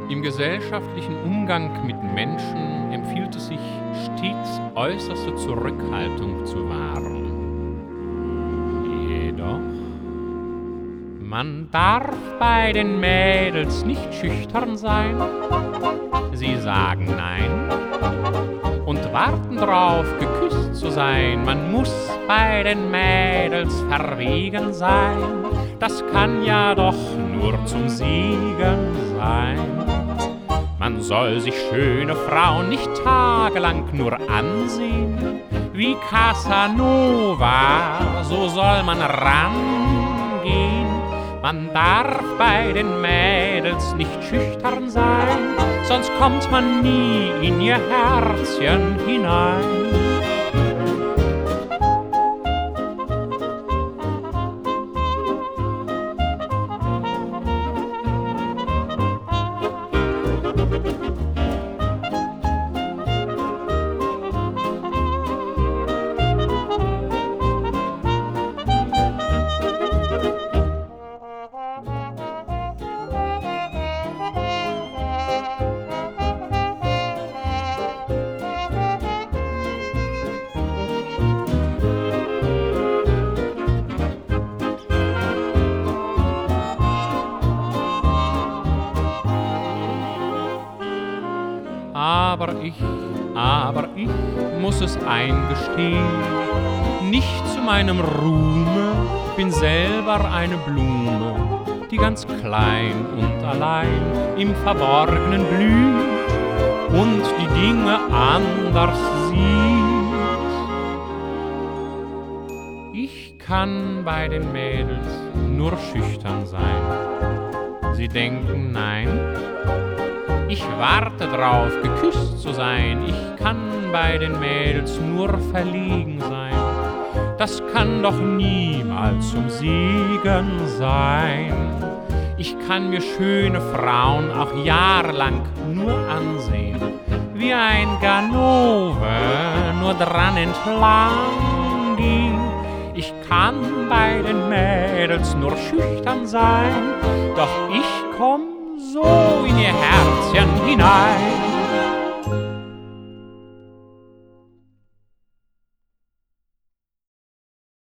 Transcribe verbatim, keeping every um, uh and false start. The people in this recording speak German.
Im gesellschaftlichen Umgang mit Menschen empfiehlt es sich, stets äußerste Zurückhaltung zu wahren. Jedoch, man darf bei den Mädels nicht schüchtern sein. Sie sagen Nein und warten drauf, geküsst zu sein. Man muss bei den Mädels verwegen sein. Das kann ja doch nur zum Siegen sein. Man soll sich schöne Frauen nicht tagelang nur ansehen. Wie Casanova, so soll man rangehen. Man darf bei den Mädels nicht schüchtern sein, sonst kommt man nie in ihr Herzchen hinein. Aber ich, aber ich muss es eingestehen, nicht zu meinem Ruhme, bin selber eine Blume, die ganz klein und allein im Verborgenen blüht und die Dinge anders sieht. Ich kann bei den Mädels nur schüchtern sein. Sie denken, nein, ich warte drauf, geküsst zu sein. Ich kann bei den Mädels nur verlegen sein. Das kann doch niemals zum Siegen sein. Ich kann mir schöne Frauen auch jahrelang nur ansehen, wie ein Ganove nur dran entlang ging. Ich kann bei den Mädels nur schüchtern sein, doch ich komm so in ihr Herzchen hinein.